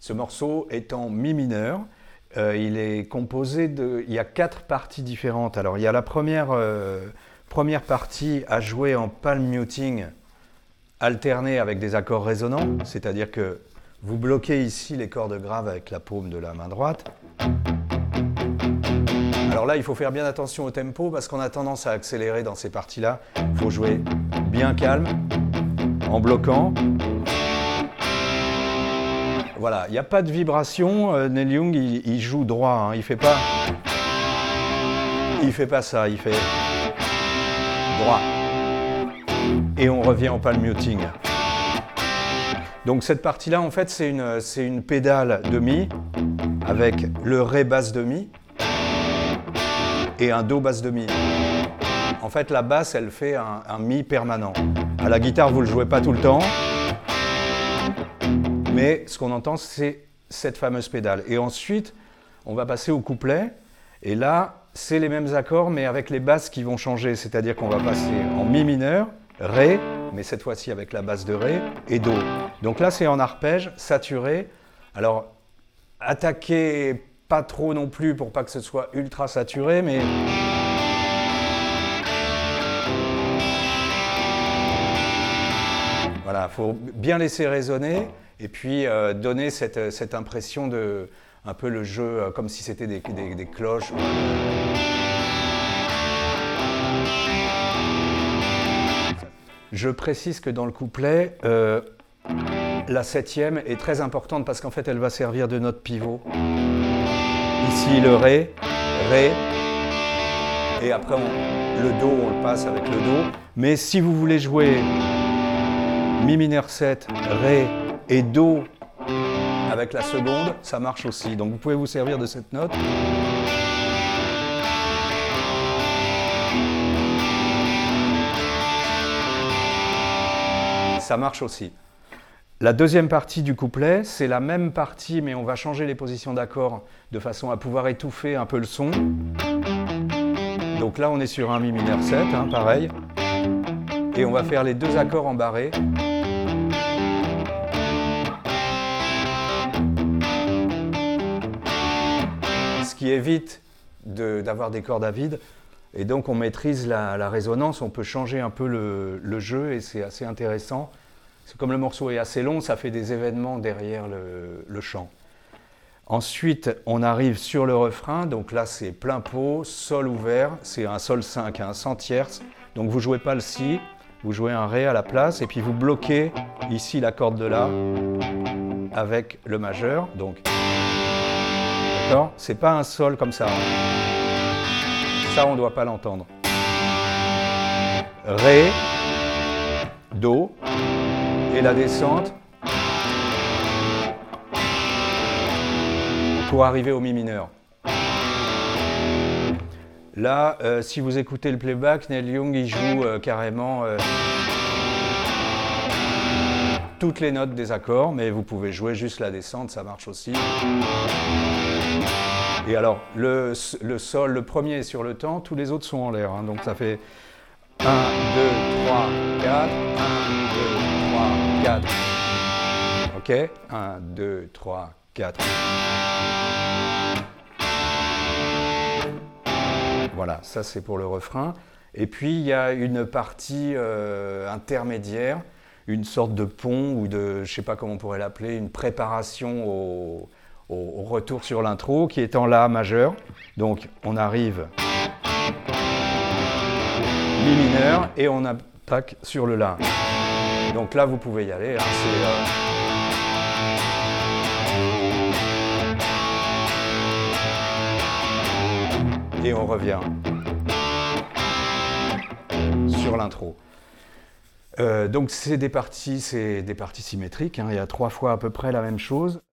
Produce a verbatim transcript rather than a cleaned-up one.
Ce morceau est en mi mineur. Euh, il est composé de... Il y a quatre parties différentes. Alors, il y a la première, euh, première partie à jouer en palm muting alterné avec des accords résonants, c'est-à-dire que vous bloquez ici les cordes graves avec la paume de la main droite. Alors là, il faut faire bien attention au tempo parce qu'on a tendance à accélérer dans ces parties-là. Il faut jouer bien calme, en bloquant. Voilà, il n'y a pas de vibration. Euh, Neil Young, il, il joue droit. Hein. Il fait pas, il fait pas ça. Il fait droit. Et on revient en palm muting. Donc cette partie-là, en fait, c'est une, c'est une pédale de mi avec le ré basse de mi et un do basse de mi. En fait, la basse, elle fait un, un mi permanent. À la guitare, vous ne le jouez pas tout le temps, mais ce qu'on entend, c'est cette fameuse pédale. Et ensuite, on va passer au couplet, et là, c'est les mêmes accords, mais avec les basses qui vont changer. C'est-à-dire qu'on va passer en mi mineur, ré, mais cette fois-ci avec la basse de ré, et do. Donc là, c'est en arpège, saturé. Alors, attaquez pas trop non plus pour pas que ce soit ultra saturé, mais... Voilà, il faut bien laisser résonner et puis euh, donner cette, cette impression de... un peu le jeu, euh, comme si c'était des, des, des cloches. Je précise que dans le couplet, euh, la septième est très importante parce qu'en fait, elle va servir de note pivot. Ici, le ré, ré, et après, on, le do, on le passe avec le do. Mais si vous voulez jouer mi mineur sept, ré et do avec la seconde, ça marche aussi. Donc, vous pouvez vous servir de cette note. Ça marche aussi. La deuxième partie du couplet, c'est la même partie, mais on va changer les positions d'accords de façon à pouvoir étouffer un peu le son. Donc là, on est sur un mi mineur sept, hein, pareil. Et on va faire les deux accords en barré. Ce qui évite de, d'avoir des cordes à vide. Et donc, on maîtrise la, la résonance, on peut changer un peu le, le jeu et c'est assez intéressant. C'est comme le morceau est assez long, ça fait des événements derrière le, le chant. Ensuite, on arrive sur le refrain. Donc là, c'est plein pot, sol ouvert. C'est un sol cinq, un cent tierces. Donc vous ne jouez pas le si, vous jouez un ré à la place. Et puis vous bloquez ici la corde de la avec le majeur. Donc, d'accord ? C'est pas un sol comme ça. Ça, on ne doit pas l'entendre. Ré, do, et la descente pour arriver au mi mineur. Là, euh, si vous écoutez le playback, Neil Young, il joue euh, carrément euh, toutes les notes des accords, mais vous pouvez jouer juste la descente, ça marche aussi. Et alors, le, le sol, le premier est sur le temps, tous les autres sont en l'air. Hein, donc ça fait un, deux, trois, quatre, un, deux, trois, quatre. Ok ? un, deux, trois, quatre. Voilà, ça c'est pour le refrain. Et puis il y a une partie euh, intermédiaire, une sorte de pont ou de, je ne sais pas comment on pourrait l'appeler, une préparation au... au retour sur l'intro qui est en La majeur. Donc on arrive mi mineur et on attaque sur le La. Donc là vous pouvez y aller. Hein, c'est, euh... et on revient sur l'intro. Euh, donc c'est des parties, c'est des parties symétriques. Hein, il y a trois fois à peu près la même chose.